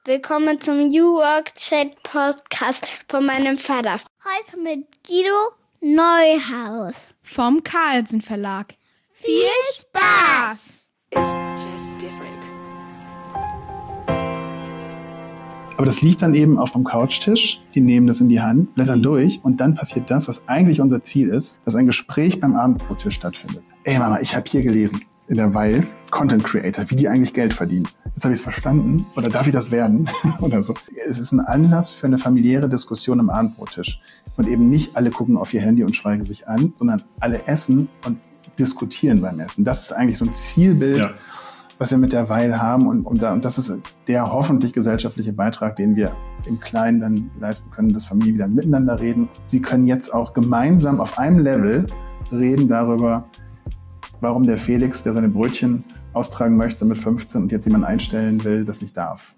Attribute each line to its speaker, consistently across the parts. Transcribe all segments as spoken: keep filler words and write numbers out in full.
Speaker 1: Willkommen zum New Work Chat Podcast von meinem Vater. Heute mit Guido Neuhaus
Speaker 2: vom Carlsen Verlag.
Speaker 1: Viel Spaß!
Speaker 3: It's just different.
Speaker 4: Aber das liegt dann eben auf dem Couchtisch. Die nehmen das in die Hand, blättern durch und dann passiert das, was eigentlich unser Ziel ist, dass ein Gespräch beim Abendbrottisch stattfindet. Ey Mama, ich habe hier gelesen in der Weil Content Creator, wie die eigentlich Geld verdienen. Jetzt habe ich es verstanden oder darf ich das werden oder so. Es ist ein Anlass für eine familiäre Diskussion am Abendbrottisch. Und eben nicht alle gucken auf ihr Handy und schweigen sich an, sondern alle essen und diskutieren beim Essen. Das ist eigentlich so ein Zielbild, ja, was wir mit der Weil haben. Und, und, da, und das ist der hoffentlich gesellschaftliche Beitrag, den wir im Kleinen dann leisten können, dass Familien wieder miteinander reden. Sie können jetzt auch gemeinsam auf einem Level reden darüber, warum der Felix, der seine Brötchen austragen möchte mit fünfzehn und jetzt jemanden einstellen will, das nicht darf.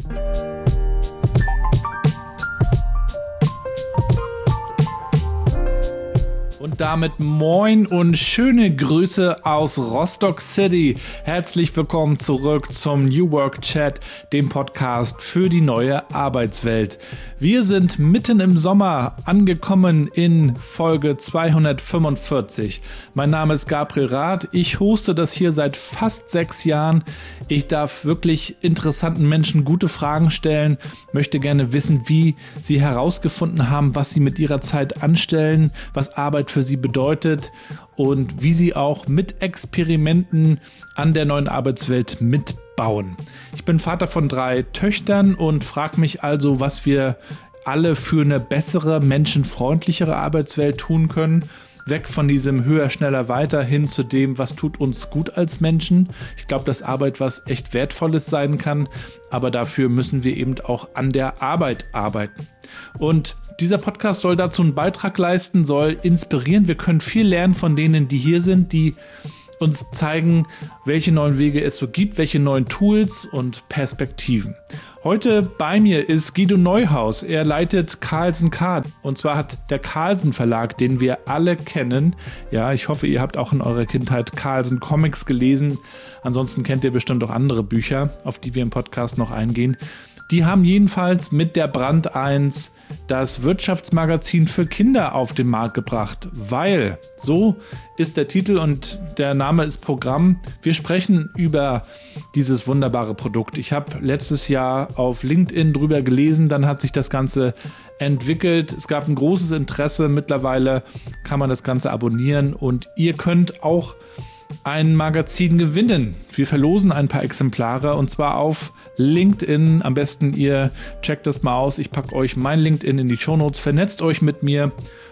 Speaker 5: Und damit moin und schöne Grüße aus Rostock City. Herzlich willkommen zurück zum New Work Chat, dem Podcast für die neue Arbeitswelt. Wir sind mitten im Sommer angekommen in Folge zweihundertfünfundvierzig. Mein Name ist Gabriel Rath. Ich hoste das hier seit fast sechs Jahren. Ich darf wirklich interessanten Menschen gute Fragen stellen, möchte gerne wissen, wie sie herausgefunden haben, was sie mit ihrer Zeit anstellen, was Arbeit für sie bedeutet und wie sie auch mit Experimenten an der neuen Arbeitswelt mitbauen. Ich bin Vater von drei Töchtern und frage mich also, was wir alle für eine bessere, menschenfreundlichere Arbeitswelt tun können. Weg von diesem höher, schneller, weiter hin zu dem, was tut uns gut als Menschen. Ich glaube, dass Arbeit was echt Wertvolles sein kann, aber dafür müssen wir eben auch an der Arbeit arbeiten. Und dieser Podcast soll dazu einen Beitrag leisten, soll inspirieren. Wir können viel lernen von denen, die hier sind, die uns zeigen, welche neuen Wege es so gibt, welche neuen Tools und Perspektiven. Heute bei mir ist Guido Neuhaus. Er leitet Carlsen Card. Und zwar hat der Carlsen Verlag, den wir alle kennen. Ja, ich hoffe, ihr habt auch in eurer Kindheit Carlsen Comics gelesen. Ansonsten kennt ihr bestimmt auch andere Bücher, auf die wir im Podcast noch eingehen. Die haben jedenfalls mit der Brand eins das Wirtschaftsmagazin für Kinder auf den Markt gebracht, weil, so ist der Titel und der Name ist Programm. Wir sprechen über dieses wunderbare Produkt. Ich habe letztes Jahr auf LinkedIn drüber gelesen, dann hat sich das Ganze entwickelt. Es gab ein großes Interesse. Mittlerweile kann man das Ganze abonnieren und ihr könnt auch ein Magazin gewinnen. Wir verlosen ein paar Exemplare und zwar auf LinkedIn. Am besten ihr checkt das mal aus. Ich packe euch mein LinkedIn in die Shownotes. Vernetzt euch mit mir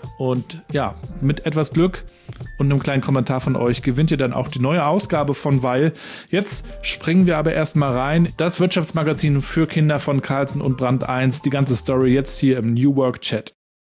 Speaker 5: und ja, mit etwas Glück und einem kleinen Kommentar von euch gewinnt ihr dann auch die neue Ausgabe von Weil. Jetzt springen wir aber erstmal rein. Das Wirtschaftsmagazin für Kinder von Carlsen und Brand eins. Die ganze Story jetzt hier im New Work Chat.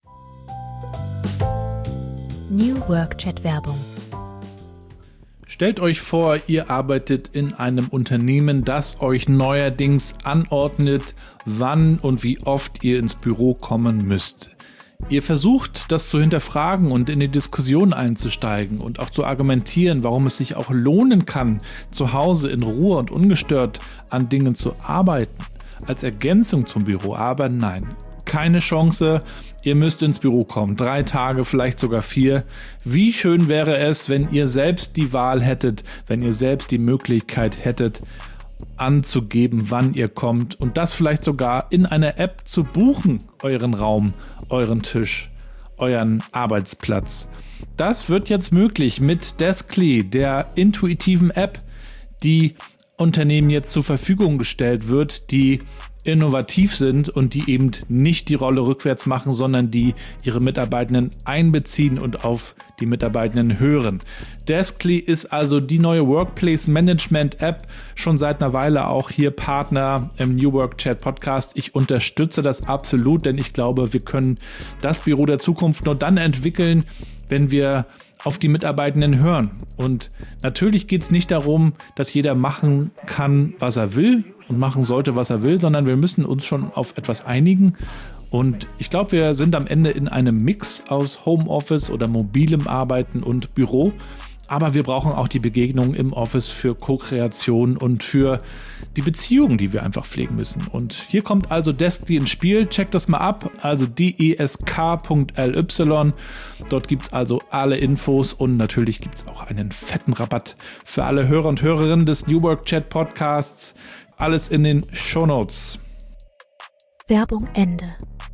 Speaker 6: New Work Chat Werbung.
Speaker 5: Stellt euch vor, ihr arbeitet in einem Unternehmen, das euch neuerdings anordnet, wann und wie oft ihr ins Büro kommen müsst. Ihr versucht, das zu hinterfragen und in die Diskussion einzusteigen und auch zu argumentieren, warum es sich auch lohnen kann, zu Hause in Ruhe und ungestört an Dingen zu arbeiten, als Ergänzung zum Büro. Aber nein, keine Chance. Ihr müsst ins Büro kommen. Drei Tage, vielleicht sogar vier. Wie schön wäre es, wenn ihr selbst die Wahl hättet, wenn ihr selbst die Möglichkeit hättet, anzugeben, wann ihr kommt und das vielleicht sogar in einer App zu buchen, euren Raum, euren Tisch, euren Arbeitsplatz. Das wird jetzt möglich mit Deskly, der intuitiven App, die Unternehmen jetzt zur Verfügung gestellt wird, die innovativ sind und die eben nicht die Rolle rückwärts machen, sondern die ihre Mitarbeitenden einbeziehen und auf die Mitarbeitenden hören. Deskly ist also die neue Workplace Management App, schon seit einer Weile auch hier Partner im New Work Chat Podcast. Ich unterstütze das absolut, denn ich glaube, wir können das Büro der Zukunft nur dann entwickeln, wenn wir auf die Mitarbeitenden hören. Und natürlich geht es nicht darum, dass jeder machen kann, was er will und machen sollte, was er will, sondern wir müssen uns schon auf etwas einigen. Und ich glaube, wir sind am Ende in einem Mix aus Homeoffice oder mobilem Arbeiten und Büro. Aber wir brauchen auch die Begegnung im Office für Co-Kreation und für die Beziehungen, die wir einfach pflegen müssen. Und hier kommt also Deskly ins Spiel. Checkt das mal ab. Also desk punkt l y. Dort gibt es also alle Infos und natürlich gibt es auch einen fetten Rabatt für alle Hörer und Hörerinnen des New Work Chat Podcasts. Alles in den Shownotes.
Speaker 6: Werbung Ende.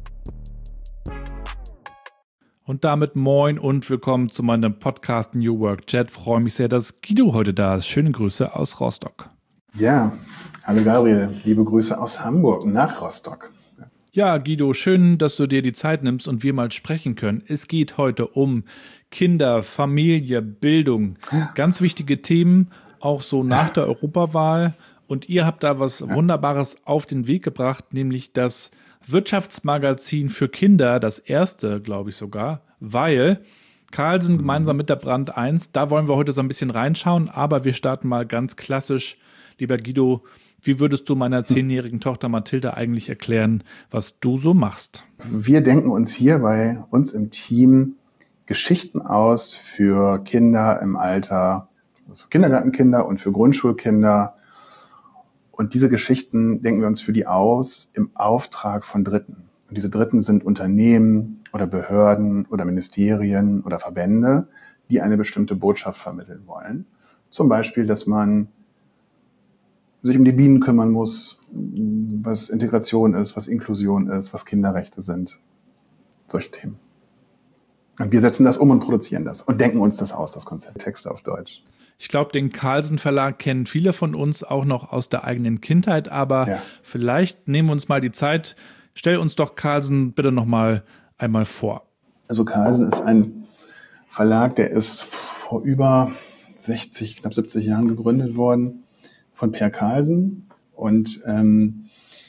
Speaker 5: Und damit moin und willkommen zu meinem Podcast New Work Chat. Freue mich sehr, dass Guido heute da ist. Schöne Grüße aus Rostock.
Speaker 4: Ja, hallo Gabriel, liebe Grüße aus Hamburg nach Rostock.
Speaker 5: Ja, Guido, schön, dass du dir die Zeit nimmst und wir mal sprechen können. Es geht heute um Kinder, Familie, Bildung. Ganz wichtige Themen, auch so nach der Europawahl. Und ihr habt da was Wunderbares auf den Weg gebracht, nämlich das Wirtschaftsmagazin für Kinder, das erste, glaube ich sogar, weil Carlsen gemeinsam mit der Brand eins, da wollen wir heute so ein bisschen reinschauen, aber wir starten mal ganz klassisch. Lieber Guido, wie würdest du meiner zehnjährigen Tochter Mathilda eigentlich erklären, was du so machst?
Speaker 4: Wir denken uns hier bei uns im Team Geschichten aus für Kinder im Alter, für Kindergartenkinder und für Grundschulkinder. Und diese Geschichten denken wir uns für die aus im Auftrag von Dritten. Und diese Dritten sind Unternehmen oder Behörden oder Ministerien oder Verbände, die eine bestimmte Botschaft vermitteln wollen. Zum Beispiel, dass man sich um die Bienen kümmern muss, was Integration ist, was Inklusion ist, was Kinderrechte sind. Solche Themen. Und wir setzen das um und produzieren das und denken uns das aus, das Konzept Texte auf Deutsch.
Speaker 5: Ich glaube, den Carlsen Verlag kennen viele von uns auch noch aus der eigenen Kindheit, aber ja. Vielleicht nehmen wir uns mal die Zeit. Stell uns doch Carlsen bitte noch mal einmal vor.
Speaker 4: Also Carlsen ist ein Verlag, der ist vor über sechzig, knapp siebzig Jahren gegründet worden von Per Carlsen. Und ähm,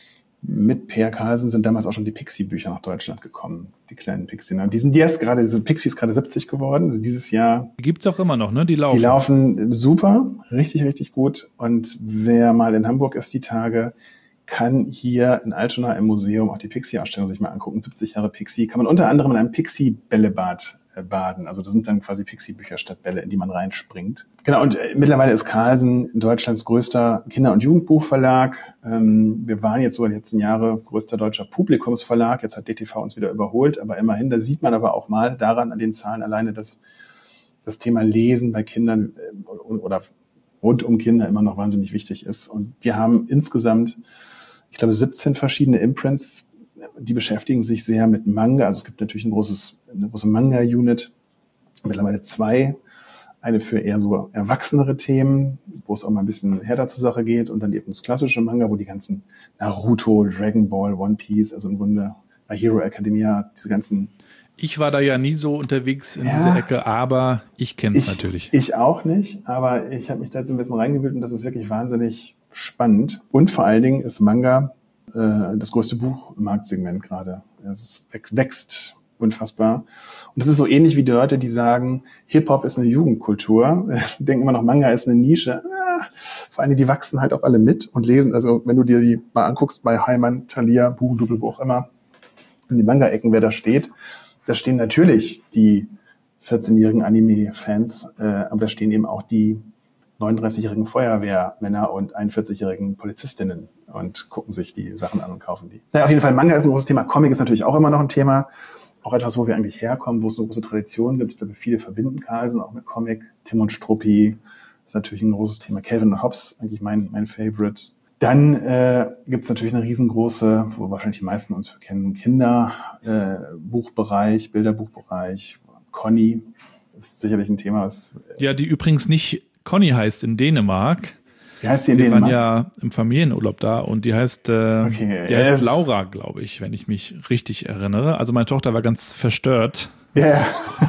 Speaker 4: mit Per Carlsen sind damals auch schon die Pixie-Bücher nach Deutschland gekommen, die kleinen Pixie. Die sind jetzt gerade, diese Pixie ist gerade siebzig geworden, also dieses Jahr.
Speaker 5: Die gibt's auch immer noch, ne? Die laufen.
Speaker 4: Die laufen super, richtig, richtig gut. Und wer mal in Hamburg ist die Tage, kann hier in Altona im Museum auch die Pixie-Ausstellung sich mal angucken. siebzig Jahre Pixie. Kann man unter anderem in einem Pixie-Bällebad baden. Also das sind dann quasi Pixie-Bücher statt Bälle, in die man reinspringt. Genau, und äh, mittlerweile ist Carlsen Deutschlands größter Kinder- und Jugendbuchverlag. Ähm, wir waren jetzt sogar die letzten Jahre größter deutscher Publikumsverlag. Jetzt hat D T V uns wieder überholt, aber immerhin, da sieht man aber auch mal daran, an den Zahlen alleine, dass das Thema Lesen bei Kindern äh, oder rund um Kinder immer noch wahnsinnig wichtig ist. Und wir haben insgesamt, ich glaube, siebzehn verschiedene Imprints, die beschäftigen sich sehr mit Manga. Also es gibt natürlich ein großes, eine große Manga-Unit, mittlerweile zwei. Eine für eher so erwachsenere Themen, wo es auch mal ein bisschen härter zur Sache geht. Und dann eben das klassische Manga, wo die ganzen Naruto, Dragon Ball, One Piece, also im Grunde My Hero Academia, diese ganzen...
Speaker 5: Ich war da ja nie so unterwegs in
Speaker 4: ja,
Speaker 5: dieser Ecke, aber ich kenne es natürlich.
Speaker 4: Ich auch nicht, aber ich habe mich da jetzt ein bisschen reingewühlt und das ist wirklich wahnsinnig spannend. Und vor allen Dingen ist Manga das größte Buch im Marktsegment gerade. Es wächst unfassbar. Und das ist so ähnlich wie die Leute, die sagen, Hip-Hop ist eine Jugendkultur. Die denken immer noch, Manga ist eine Nische. Ah, vor allem, die wachsen halt auch alle mit und lesen. Also wenn du dir die mal anguckst bei Heimann, Thalia, Buchendubel, wo auch immer, in die Manga-Ecken, wer da steht, da stehen natürlich die vierzehnjährigen Anime-Fans, äh, aber da stehen eben auch die neununddreißigjährigen Feuerwehrmänner und einundvierzigjährigen Polizistinnen und gucken sich die Sachen an und kaufen die. Naja, auf jeden Fall, Manga ist ein großes Thema. Comic ist natürlich auch immer noch ein Thema. Auch etwas, wo wir eigentlich herkommen, wo es eine große Tradition gibt. Ich glaube, viele verbinden Carlsen auch mit Comic. Tim und Struppi ist natürlich ein großes Thema. Calvin und Hobbes, eigentlich mein, mein Favorite. Dann äh, gibt es natürlich eine riesengroße, wo wahrscheinlich die meisten uns kennen, Kinderbuchbereich, äh, Bilderbuchbereich. Conny ist sicherlich ein Thema, was... Äh,
Speaker 5: ja, die übrigens nicht Conny heißt in Dänemark.
Speaker 4: Wie heißt die in
Speaker 5: Wir
Speaker 4: Dänemark?
Speaker 5: waren ja im Familienurlaub da und die heißt, äh,
Speaker 4: okay,
Speaker 5: die heißt Laura, glaube ich, wenn ich mich richtig erinnere. Also meine Tochter war ganz verstört.
Speaker 4: Ja. Yeah.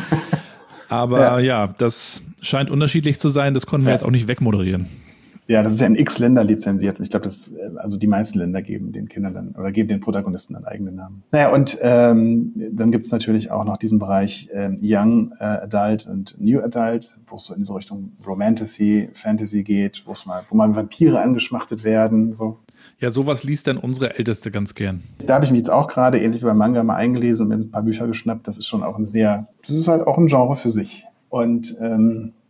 Speaker 5: Aber ja. ja, das scheint unterschiedlich zu sein. Das konnten wir
Speaker 4: ja.
Speaker 5: jetzt auch nicht wegmoderieren.
Speaker 4: Ja, das ist ja in x Länder lizenziert. Und ich glaube, das, also die meisten Länder geben den Kindern dann oder geben den Protagonisten dann eigene Namen. Naja, und ähm, dann gibt's natürlich auch noch diesen Bereich ähm, Young äh, Adult und New Adult, wo es so in diese Richtung Romantasy, Fantasy geht, wo es mal, wo mal Vampire angeschmachtet werden. So.
Speaker 5: Ja, sowas liest dann unsere Älteste ganz gern.
Speaker 4: Da habe ich mich jetzt auch gerade, ähnlich wie beim Manga, mal eingelesen und mir ein paar Bücher geschnappt. Das ist schon auch ein sehr, das ist halt auch ein Genre für sich. Und ähm,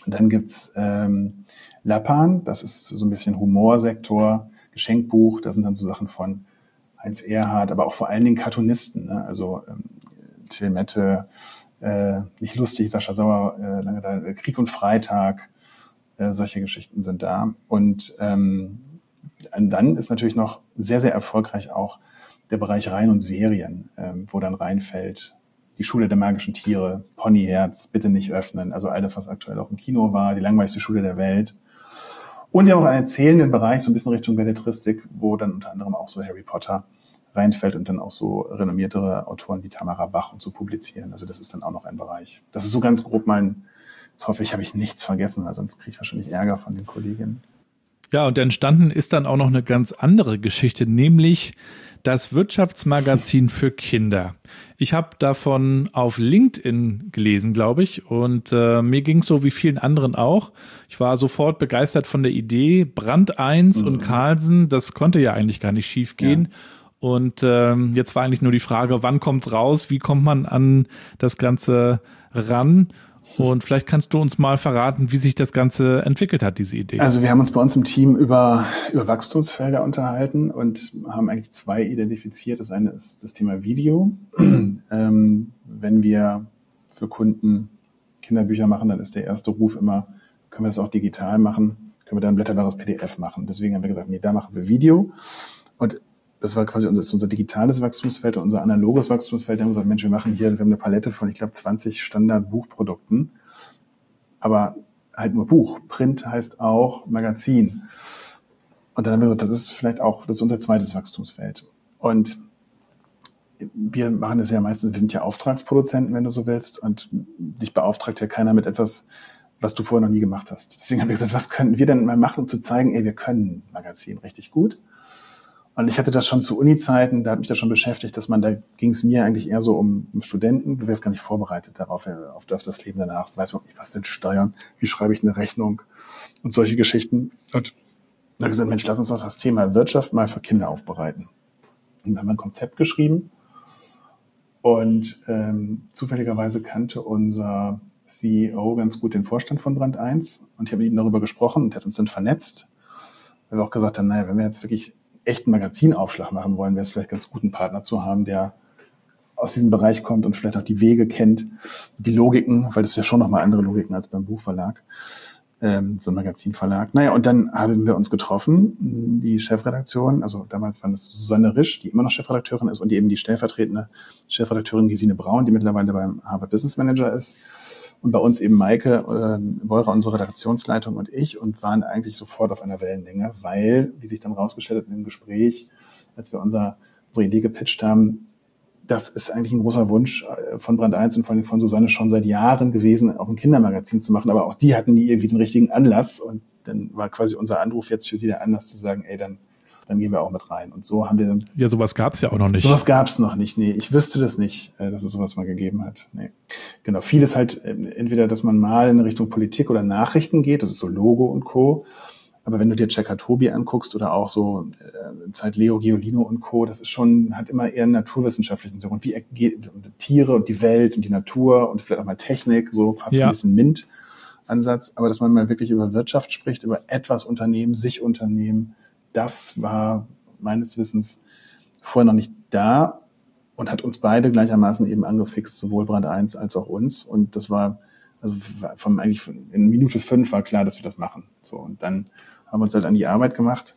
Speaker 4: Dann gibt's ähm, Lappan, das ist so ein bisschen Humorsektor, Geschenkbuch, da sind dann so Sachen von Heinz Erhardt, aber auch vor allen Dingen Cartoonisten, ne? Also ähm, Till Mette, äh, nicht lustig, Sascha Sauer, äh, lange da, Krieg und Freitag, äh, solche Geschichten sind da. Und ähm, dann ist natürlich noch sehr, sehr erfolgreich auch der Bereich Reihen und Serien, ähm, wo dann reinfällt die Schule der magischen Tiere, Ponyherz, bitte nicht öffnen, also all das, was aktuell auch im Kino war, die langweiligste Schule der Welt. Und wir haben auch einen erzählenden Bereich, so ein bisschen Richtung Belletristik, wo dann unter anderem auch so Harry Potter reinfällt und dann auch so renommiertere Autoren wie Tamara Bach und so publizieren. Also das ist dann auch noch ein Bereich. Das ist so ganz grob mein, jetzt hoffe ich, habe ich nichts vergessen, weil sonst kriege ich wahrscheinlich Ärger von den Kolleginnen.
Speaker 5: Ja, und entstanden ist dann auch noch eine ganz andere Geschichte, nämlich das Wirtschaftsmagazin für Kinder. Ich habe davon auf LinkedIn gelesen, glaube ich, und äh, mir ging es so wie vielen anderen auch. Ich war sofort begeistert von der Idee. Brand eins mhm. und Carlsen, das konnte ja eigentlich gar nicht schief gehen. Ja. Und ähm, jetzt war eigentlich nur die Frage, wann kommt's raus, wie kommt man an das Ganze ran? Und vielleicht kannst du uns mal verraten, wie sich das Ganze entwickelt hat, diese Idee.
Speaker 4: Also wir haben uns bei uns im Team über, über Wachstumsfelder unterhalten und haben eigentlich zwei identifiziert. Das eine ist das Thema Video. ähm, wenn wir für Kunden Kinderbücher machen, dann ist der erste Ruf immer, können wir das auch digital machen? Können wir da ein blätterbares P D F machen? Deswegen haben wir gesagt, nee, da machen wir Video. Und das war quasi unser, unser digitales Wachstumsfeld und unser analoges Wachstumsfeld. Da haben wir gesagt, Mensch, wir machen hier, wir haben eine Palette von, ich glaube, zwanzig Standard-Buchprodukten. Aber halt nur Buch. Print heißt auch Magazin. Und dann haben wir gesagt, das ist vielleicht auch, das ist unser zweites Wachstumsfeld. Und wir machen das ja meistens, wir sind ja Auftragsproduzenten, wenn du so willst. Und dich beauftragt ja keiner mit etwas, was du vorher noch nie gemacht hast. Deswegen haben wir gesagt, was können wir denn mal machen, um zu zeigen, ey, wir können Magazin richtig gut. Und ich hatte das schon zu Uni-Zeiten, da hat mich das schon beschäftigt, dass man, da ging es mir eigentlich eher so um, um Studenten. Du wärst gar nicht vorbereitet darauf, auf, auf das Leben danach. Du weißt überhaupt nicht, was sind Steuern, wie schreibe ich eine Rechnung und solche Geschichten. Und da habe ich gesagt, Mensch, lass uns doch das Thema Wirtschaft mal für Kinder aufbereiten. Und dann haben wir ein Konzept geschrieben. Und ähm, zufälligerweise kannte unser C E O ganz gut den Vorstand von Brand eins. Und ich habe mit ihm darüber gesprochen und er hat uns dann vernetzt. Weil wir auch gesagt haben, naja, wenn wir jetzt wirklich echten Magazinaufschlag machen wollen, wäre es vielleicht ganz gut, einen Partner zu haben, der aus diesem Bereich kommt und vielleicht auch die Wege kennt, die Logiken, weil das ist ja schon nochmal andere Logiken als beim Buchverlag, ähm, so ein Magazinverlag. Naja, und dann haben wir uns getroffen, die Chefredaktion, also damals war das Susanne Risch, die immer noch Chefredakteurin ist, und die eben die stellvertretende Chefredakteurin Gesine Braun, die mittlerweile beim Harvard Business Manager ist. Und bei uns eben Maike äh, Beurer, unsere Redaktionsleitung, und ich, und waren eigentlich sofort auf einer Wellenlänge, weil, wie sich dann rausgestellt hat in dem Gespräch, als wir unser, unsere Idee gepitcht haben, das ist eigentlich ein großer Wunsch von Brand eins und vor allem von Susanne schon seit Jahren gewesen, auch ein Kindermagazin zu machen, aber auch die hatten nie irgendwie den richtigen Anlass, und dann war quasi unser Anruf jetzt für sie der Anlass zu sagen, ey, dann dann gehen wir auch mit rein. Und so haben wir dann...
Speaker 5: Ja, sowas gab es ja auch noch nicht.
Speaker 4: Sowas gab es noch nicht, nee. Ich wüsste das nicht, dass es sowas mal gegeben hat. Nee. Genau, vieles halt entweder, dass man mal in Richtung Politik oder Nachrichten geht, das ist so Logo und Co. Aber wenn du dir Checker Tobi anguckst oder auch so äh, Zeit Leo Giolino und Co., das ist schon, hat immer eher einen naturwissenschaftlichen Hintergrund. Wie geht Tiere und die Welt und die Natur und vielleicht auch mal Technik, so fast ja. Ein bisschen MINT-Ansatz. Aber dass man mal wirklich über Wirtschaft spricht, über etwas Unternehmen, sich Unternehmen, das war meines Wissens vorher noch nicht da und hat uns beide gleichermaßen eben angefixt, sowohl Brand eins als auch uns. Und das war, also vom eigentlich in Minute fünf war klar, dass wir das machen. So, und dann haben wir uns halt an die Arbeit gemacht.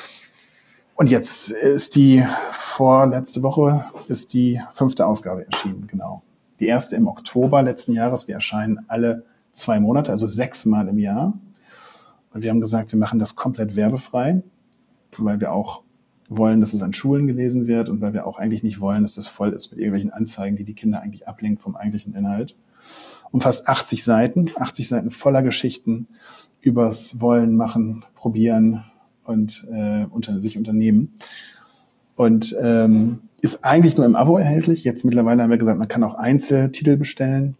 Speaker 4: Und jetzt ist die, vorletzte Woche ist die fünfte Ausgabe erschienen, genau. Die erste im Oktober letzten Jahres. Wir erscheinen alle zwei Monate, also sechsmal im Jahr. Und wir haben gesagt, wir machen das komplett werbefrei, weil wir auch wollen, dass es an Schulen gelesen wird und weil wir auch eigentlich nicht wollen, dass das voll ist mit irgendwelchen Anzeigen, die die Kinder eigentlich ablenken vom eigentlichen Inhalt. Umfasst achtzig Seiten, achtzig Seiten voller Geschichten übers Wollen, Machen, Probieren und äh, unter sich unternehmen. Und ähm, ist eigentlich nur im Abo erhältlich. Jetzt mittlerweile haben wir gesagt, man kann auch Einzeltitel bestellen.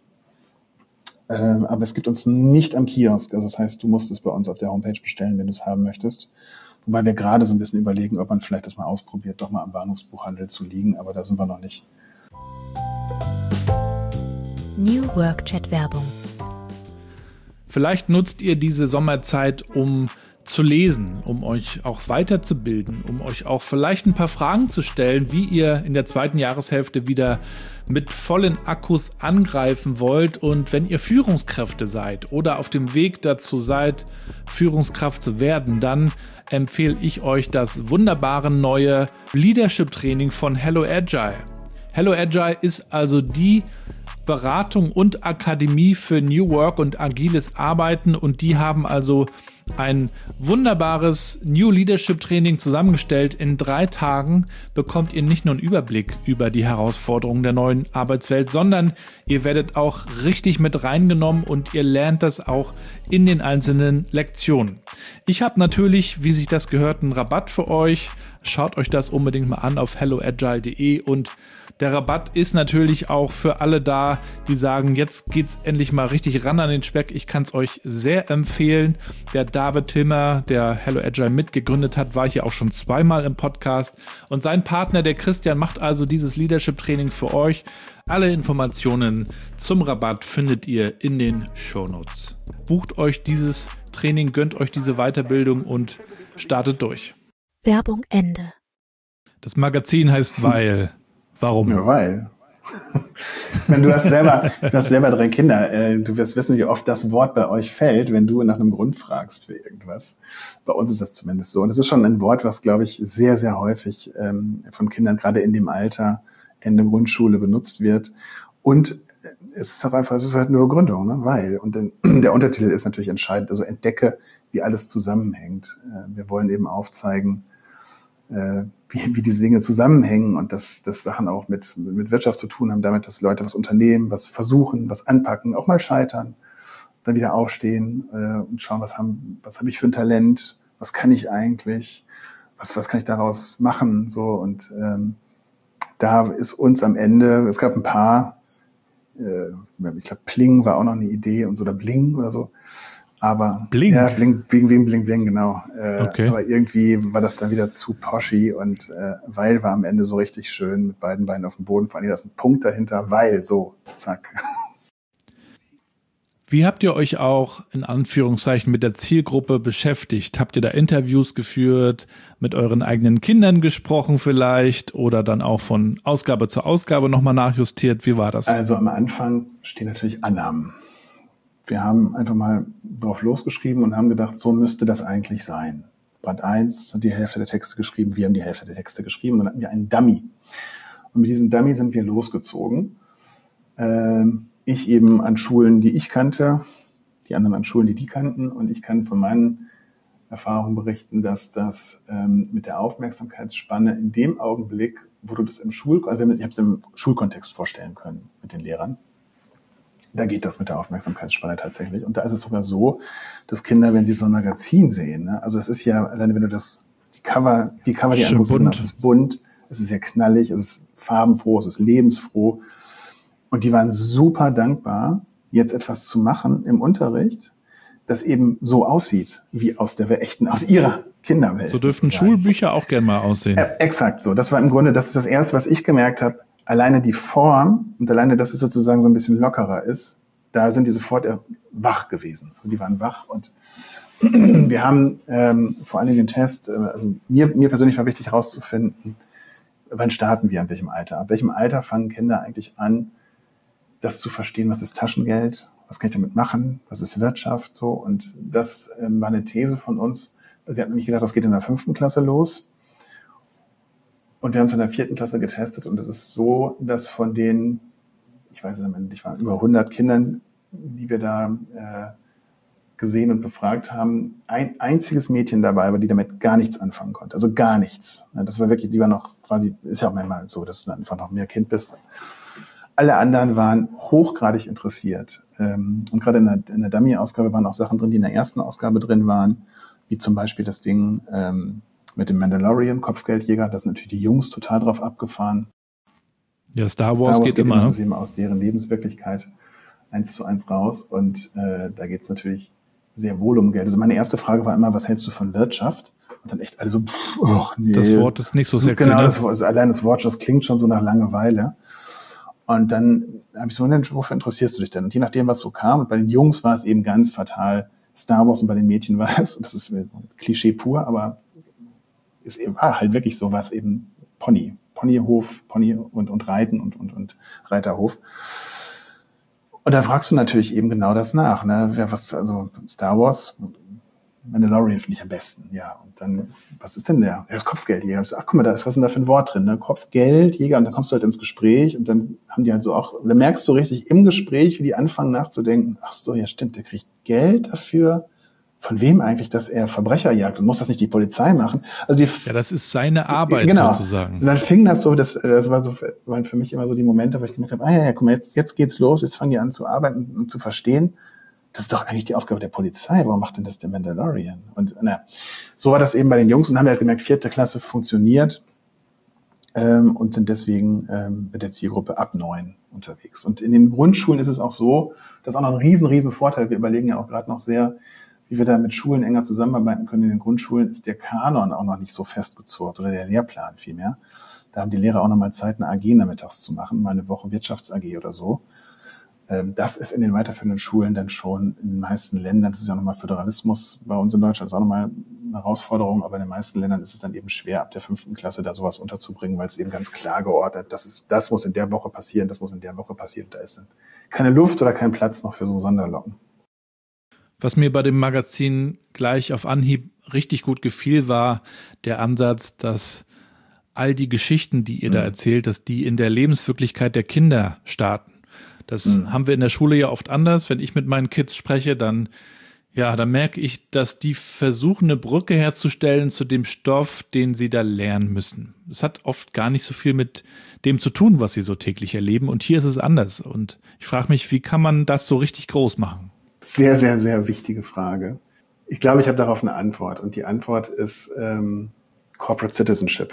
Speaker 4: Äh, aber es gibt uns nicht am Kiosk. Also das heißt, du musst es bei uns auf der Homepage bestellen, wenn du es haben möchtest. Wobei wir gerade so ein bisschen überlegen, ob man vielleicht das mal ausprobiert, doch mal am Bahnhofsbuchhandel zu liegen, aber da sind wir noch nicht.
Speaker 6: New Work Chat Werbung.
Speaker 5: Vielleicht nutzt ihr diese Sommerzeit, um zu lesen, um euch auch weiterzubilden, um euch auch vielleicht ein paar Fragen zu stellen, wie ihr in der zweiten Jahreshälfte wieder mit vollen Akkus angreifen wollt. Und wenn ihr Führungskräfte seid oder auf dem Weg dazu seid, Führungskraft zu werden, dann empfehle ich euch das wunderbare neue Leadership-Training von Hello Agile. Hello Agile ist also die Beratung und Akademie für New Work und agiles Arbeiten, und die haben also ein wunderbares New Leadership Training zusammengestellt. In drei Tagen bekommt ihr nicht nur einen Überblick über die Herausforderungen der neuen Arbeitswelt, sondern ihr werdet auch richtig mit reingenommen und ihr lernt das auch in den einzelnen Lektionen. Ich habe natürlich, wie sich das gehört, einen Rabatt für euch. Schaut euch das unbedingt mal an auf hello agile punkt de, und der Rabatt ist natürlich auch für alle da, die sagen, jetzt geht's endlich mal richtig ran an den Speck. Ich kann es euch sehr empfehlen. Der David Timmer, der Hello Agile mitgegründet hat, war hier auch schon zweimal im Podcast. Und sein Partner, der Christian, macht also dieses Leadership-Training für euch. Alle Informationen zum Rabatt findet ihr in den Shownotes. Bucht euch dieses Training, gönnt euch diese Weiterbildung und startet durch.
Speaker 6: Werbung Ende.
Speaker 5: Das Magazin heißt Weil. Warum?
Speaker 4: Ja, weil. Wenn du hast selber, du hast selber drei Kinder, äh, du wirst wissen, wie oft das Wort bei euch fällt, wenn du nach einem Grund fragst für irgendwas. Bei uns ist das zumindest so. Und das ist schon ein Wort, was, glaube ich, sehr, sehr häufig ähm, von Kindern gerade in dem Alter, Ende Grundschule, benutzt wird. Und es ist auch einfach, es ist halt nur Begründung, ne? Weil. Und den, der Untertitel ist natürlich entscheidend. Also entdecke, wie alles zusammenhängt. Äh, wir wollen eben aufzeigen, äh, wie, wie diese Dinge zusammenhängen und dass, dass Sachen auch mit, mit Wirtschaft zu tun haben, damit, dass Leute was unternehmen, was versuchen, was anpacken, auch mal scheitern, dann wieder aufstehen äh, und schauen, was haben, was habe ich für ein Talent, was kann ich eigentlich, was, was kann ich daraus machen, so. Und ähm, da ist uns am Ende, es gab ein paar, äh, ich glaube Pling war auch noch eine Idee und so, oder Bling oder so. Aber
Speaker 5: Bling?
Speaker 4: Ja, Bling, wegen wegen Bling, Bling, genau. Äh,
Speaker 5: okay.
Speaker 4: Aber irgendwie war das dann wieder zu poshy und äh, weil war am Ende so richtig schön mit beiden Beinen auf dem Boden. Vor allem, da ist ein Punkt dahinter, weil, so, zack.
Speaker 5: Wie habt ihr euch auch in Anführungszeichen mit der Zielgruppe beschäftigt? Habt ihr da Interviews geführt, mit euren eigenen Kindern gesprochen vielleicht oder dann auch von Ausgabe zu Ausgabe nochmal nachjustiert? Wie war das?
Speaker 4: Also am Anfang stehen natürlich Annahmen. Wir haben einfach mal drauf losgeschrieben und haben gedacht, so müsste das eigentlich sein. Band eins hat die Hälfte der Texte geschrieben, wir haben die Hälfte der Texte geschrieben und dann hatten wir einen Dummy. Und mit diesem Dummy sind wir losgezogen. Ähm, ich eben an Schulen, die ich kannte, die anderen an Schulen, die die kannten. Und ich kann von meinen Erfahrungen berichten, dass das ähm, mit der Aufmerksamkeitsspanne in dem Augenblick, wo du das im Schul, also ich habe es im Schulkontext vorstellen können mit den Lehrern, da geht das mit der Aufmerksamkeitsspanne tatsächlich. Und da ist es sogar so, dass Kinder, wenn sie so ein Magazin sehen, ne, also es ist ja, alleine wenn du das, die Cover, die Cover, die anguckst, es ist bunt, es ist sehr knallig, es ist farbenfroh, es ist lebensfroh. Und die waren super dankbar, jetzt etwas zu machen im Unterricht, das eben so aussieht, wie aus der echten, aus ihrer Kinderwelt.
Speaker 5: So dürften
Speaker 4: sozusagen.
Speaker 5: Schulbücher auch gerne mal aussehen.
Speaker 4: Äh, exakt so. Das war im Grunde, das ist das Erste, was ich gemerkt habe. Alleine die Form und alleine, dass es sozusagen so ein bisschen lockerer ist, da sind die sofort wach gewesen. Also die waren wach und wir haben ähm, vor allem den Test, äh, also mir, mir persönlich war wichtig herauszufinden, wann starten wir, an welchem Alter. Ab welchem Alter fangen Kinder eigentlich an, das zu verstehen, was ist Taschengeld, was kann ich damit machen, was ist Wirtschaft, so. Und das ähm, war eine These von uns. Also wir hatten nämlich gedacht, das geht in der fünften Klasse los. Und wir haben es in der vierten Klasse getestet und es ist so, dass von den, ich weiß es am Ende nicht, waren über hundert Kindern, die wir da äh, gesehen und befragt haben, ein einziges Mädchen dabei war, die damit gar nichts anfangen konnte. Also gar nichts. Das war wirklich, die war noch quasi, ist ja auch manchmal so, dass du dann einfach noch mehr Kind bist. Alle anderen waren hochgradig interessiert. Und gerade in der, in der Dummy-Ausgabe waren auch Sachen drin, die in der ersten Ausgabe drin waren, wie zum Beispiel das Ding ähm, mit dem Mandalorian, Kopfgeldjäger. Da sind natürlich die Jungs total drauf abgefahren.
Speaker 5: Ja, Star Wars,
Speaker 4: Star Wars geht, geht immer. Das ist
Speaker 5: ne?
Speaker 4: eben aus deren Lebenswirklichkeit eins zu eins raus. Und äh, da geht es natürlich sehr wohl um Geld. Also meine erste Frage war immer, was hältst du von Wirtschaft? Und dann echt alle so, pff, oh, nee.
Speaker 5: Das Wort ist nicht so sexy.
Speaker 4: Genau,
Speaker 5: ne?
Speaker 4: das, also allein das Wort, das klingt schon so nach Langeweile. Und dann habe ich so, wofür interessierst du dich denn? Und je nachdem, was so kam, und bei den Jungs war es eben ganz fatal Star Wars und bei den Mädchen war es, das ist Klischee pur, aber es war halt wirklich so, was eben Pony, Ponyhof, Pony und, und Reiten und, und, und Reiterhof. Und dann fragst du natürlich eben genau das nach, ne? Ja, was, also Star Wars, Mandalorian finde ich am besten, ja. Und dann, was ist denn der? Der ist Kopfgeldjäger. Ich so, ach, guck mal, da ist, was ist denn da für ein Wort drin, ne? Kopfgeldjäger. Und dann kommst du halt ins Gespräch und dann haben die halt so auch, dann merkst du richtig im Gespräch, wie die anfangen nachzudenken, ach so, ja stimmt, der kriegt Geld dafür. Von wem eigentlich, dass er Verbrecher jagt? Und muss das nicht die Polizei machen? Also die,
Speaker 5: ja, das ist seine Arbeit
Speaker 4: genau.
Speaker 5: sozusagen.
Speaker 4: Und dann fing das so, das, das war so, waren für mich immer so die Momente, wo ich gemerkt habe, ah ja, ja, guck mal, jetzt, jetzt geht's los, jetzt fangen die an zu arbeiten und zu verstehen. Das ist doch eigentlich die Aufgabe der Polizei. Warum macht denn das der Mandalorian? Und na, so war das eben bei den Jungs und haben halt gemerkt, vierte Klasse funktioniert ähm, und sind deswegen ähm, mit der Zielgruppe ab neun unterwegs. Und in den Grundschulen ist es auch so, das ist auch noch ein riesen, riesen Vorteil. Wir überlegen ja auch gerade noch sehr, wie wir da mit Schulen enger zusammenarbeiten können. In den Grundschulen ist der Kanon auch noch nicht so festgezurrt oder der Lehrplan vielmehr. Da haben die Lehrer auch noch mal Zeit, eine A G nachmittags zu machen, mal eine Woche Wirtschafts-A G oder so. Das ist in den weiterführenden Schulen dann schon in den meisten Ländern, das ist ja nochmal Föderalismus bei uns in Deutschland, das ist auch nochmal eine Herausforderung, aber in den meisten Ländern ist es dann eben schwer, ab der fünften Klasse da sowas unterzubringen, weil es eben ganz klar geordnet, das ist, das muss in der Woche passieren, das muss in der Woche passieren, da ist dann keine Luft oder kein Platz noch für so Sonderlocken.
Speaker 5: Was mir bei dem Magazin gleich auf Anhieb richtig gut gefiel, war der Ansatz, dass all die Geschichten, die ihr mhm. da erzählt, dass die in der Lebenswirklichkeit der Kinder starten. Das mhm. haben wir in der Schule ja oft anders. Wenn ich mit meinen Kids spreche, dann, ja, dann merke ich, dass die versuchen, eine Brücke herzustellen zu dem Stoff, den sie da lernen müssen. Es hat oft gar nicht so viel mit dem zu tun, was sie so täglich erleben. Und hier ist es anders. Und ich frage mich, wie kann man das so richtig groß machen?
Speaker 4: Sehr, sehr, sehr wichtige Frage. Ich glaube, ich habe darauf eine Antwort. Und die Antwort ist ähm, Corporate Citizenship.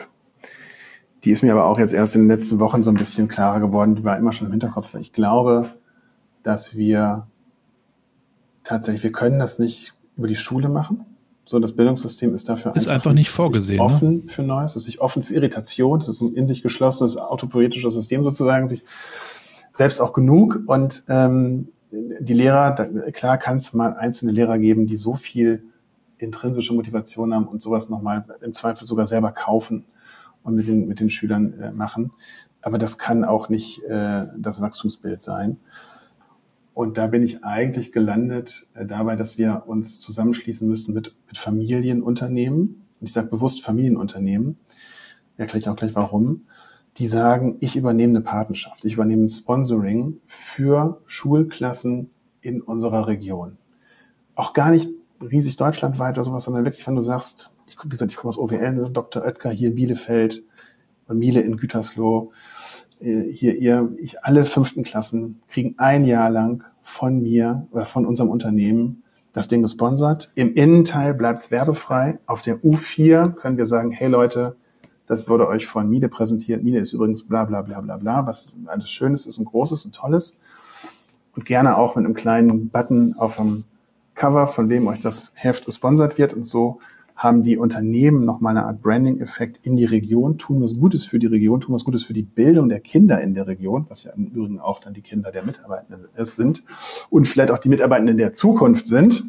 Speaker 4: Die ist mir aber auch jetzt erst in den letzten Wochen so ein bisschen klarer geworden. Die war immer schon im Hinterkopf. Ich glaube, dass wir tatsächlich, wir können das nicht über die Schule machen. So, das Bildungssystem ist dafür
Speaker 5: ist einfach nicht vorgesehen.
Speaker 4: Ist nicht offen ne? für Neues, ist nicht offen für Irritation. Das ist ein in sich geschlossenes, autopoietisches System sozusagen, sich selbst auch genug. Und ähm, die Lehrer, da, klar kann es mal einzelne Lehrer geben, die so viel intrinsische Motivation haben und sowas nochmal im Zweifel sogar selber kaufen und mit den mit den Schülern äh, machen. Aber das kann auch nicht äh, das Wachstumsbild sein. Und da bin ich eigentlich gelandet äh, dabei, dass wir uns zusammenschließen müssten mit mit Familienunternehmen. Und ich sage bewusst Familienunternehmen. Erkläre ich auch gleich warum. Die sagen, ich übernehme eine Patenschaft, ich übernehme ein Sponsoring für Schulklassen in unserer Region. Auch gar nicht riesig deutschlandweit oder sowas, sondern wirklich, wenn du sagst, ich, wie gesagt, ich komme aus O W L, Doktor Oetker hier in Bielefeld, Miele in Gütersloh, hier ihr, ich, alle fünften Klassen kriegen ein Jahr lang von mir oder von unserem Unternehmen das Ding gesponsert. Im Innenteil bleibt es werbefrei. Auf der U vier können wir sagen, hey Leute, das wurde euch von Miele präsentiert. Miele ist übrigens bla bla bla bla bla, was alles Schönes ist und Großes und Tolles. Und gerne auch mit einem kleinen Button auf dem Cover, von dem euch das Heft gesponsert wird. Und so haben die Unternehmen nochmal eine Art Branding-Effekt in die Region, tun was Gutes für die Region, tun was Gutes für die Bildung der Kinder in der Region, was ja im Übrigen auch dann die Kinder der Mitarbeitenden sind und vielleicht auch die Mitarbeitenden der Zukunft sind.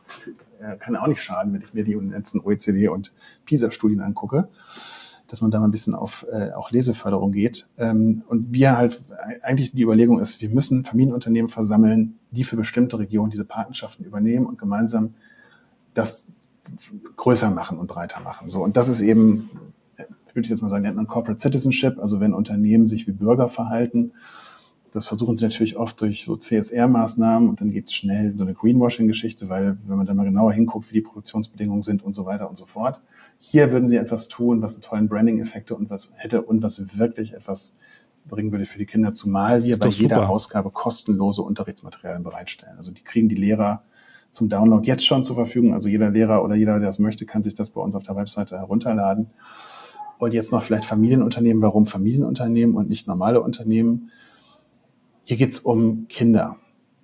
Speaker 4: Kann auch nicht schaden, wenn ich mir die letzten O E C D- und PISA-Studien angucke, dass man da mal ein bisschen auf äh, auch Leseförderung geht. Ähm, und wir halt, eigentlich die Überlegung ist, wir müssen Familienunternehmen versammeln, die für bestimmte Regionen diese Patenschaften übernehmen und gemeinsam das größer machen und breiter machen. So, und das ist eben, würde ich jetzt mal sagen, nennt man Corporate Citizenship, also wenn Unternehmen sich wie Bürger verhalten. Das versuchen sie natürlich oft durch so C S R-Maßnahmen und dann geht es schnell in so eine Greenwashing-Geschichte, weil wenn man da mal genauer hinguckt, wie die Produktionsbedingungen sind und so weiter und so fort. Hier würden sie etwas tun, was einen tollen Branding-Effekte und was hätte und was wirklich etwas bringen würde für die Kinder, zumal wir bei jeder super. Ausgabe kostenlose Unterrichtsmaterialien bereitstellen. Also die kriegen die Lehrer zum Download jetzt schon zur Verfügung. Also jeder Lehrer oder jeder, der das möchte, kann sich das bei uns auf der Webseite herunterladen. Und jetzt noch vielleicht Familienunternehmen. Warum Familienunternehmen und nicht normale Unternehmen? Hier geht's um Kinder.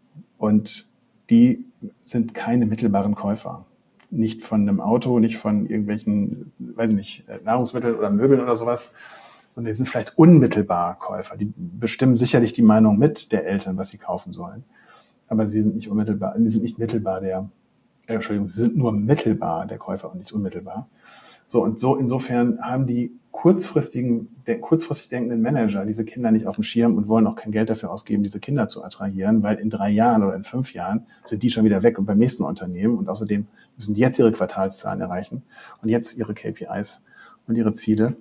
Speaker 4: Und die sind keine mittelbaren Käufer. Nicht von einem Auto, nicht von irgendwelchen, weiß ich nicht, Nahrungsmitteln oder Möbeln oder sowas, sondern die sind vielleicht unmittelbar Käufer. Die bestimmen sicherlich die Meinung mit der Eltern, was sie kaufen sollen. Aber sie sind nicht unmittelbar, die sind nicht mittelbar der, äh, Entschuldigung, sie sind nur mittelbar der Käufer und nicht unmittelbar. So, und so, insofern haben die kurzfristigen, der kurzfristig denkenden Manager diese Kinder nicht auf dem Schirm und wollen auch kein Geld dafür ausgeben, diese Kinder zu attrahieren, weil in drei Jahren oder in fünf Jahren sind die schon wieder weg und beim nächsten Unternehmen und außerdem müssen die jetzt ihre Quartalszahlen erreichen und jetzt ihre K P Is und ihre Ziele.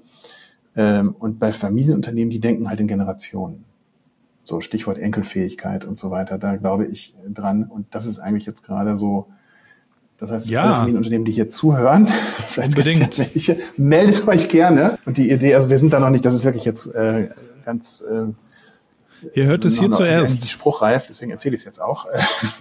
Speaker 4: Und bei Familienunternehmen, die denken halt in Generationen. So Stichwort Enkelfähigkeit und so weiter, da glaube ich dran. Und das ist eigentlich jetzt gerade so, das heißt,
Speaker 5: ja.
Speaker 4: alle Familienunternehmen, die hier zuhören, vielleicht
Speaker 5: unbedingt.
Speaker 4: Welche, meldet euch gerne. Und die Idee, also wir sind da noch nicht, das ist wirklich jetzt äh, ganz... Äh,
Speaker 5: ihr hört es hier
Speaker 4: noch,
Speaker 5: zuerst.
Speaker 4: Nicht spruchreif, deswegen erzähle ich es jetzt auch.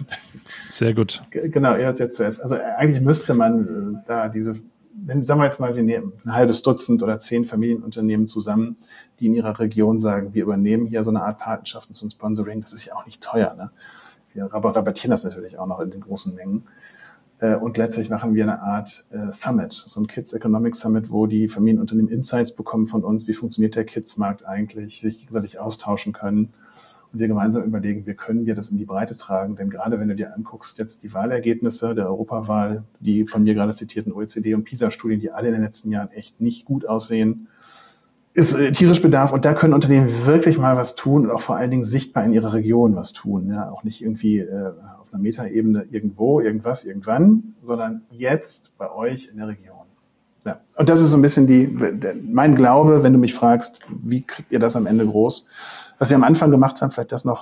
Speaker 5: Sehr gut.
Speaker 4: Genau, ihr hört es jetzt zuerst. Also eigentlich müsste man äh, da diese, wenn, sagen wir jetzt mal, wir nehmen ein halbes Dutzend oder zehn Familienunternehmen zusammen, die in ihrer Region sagen, wir übernehmen hier so eine Art Patenschaften zum Sponsoring. Das ist ja auch nicht teuer, ne? Wir rabattieren das natürlich auch noch in den großen Mengen. Und gleichzeitig machen wir eine Art äh, Summit, so ein Kids Economic Summit, wo die Familienunternehmen Insights bekommen von uns, wie funktioniert der Kids-Markt eigentlich, sich gegenseitig austauschen können und wir gemeinsam überlegen, wie können wir das in die Breite tragen. Denn gerade wenn du dir anguckst, jetzt die Wahlergebnisse der Europawahl, die von mir gerade zitierten O E C D- und PISA-Studien, die alle in den letzten Jahren echt nicht gut aussehen, ist äh, tierisch Bedarf und da können Unternehmen wirklich mal was tun und auch vor allen Dingen sichtbar in ihrer Region was tun. Ja, auch nicht irgendwie äh, auf einer Metaebene irgendwo, irgendwas, irgendwann, sondern jetzt bei euch in der Region. Ja. Und das ist so ein bisschen die, mein Glaube, wenn du mich fragst, wie kriegt ihr das am Ende groß? Was wir am Anfang gemacht haben, vielleicht das noch,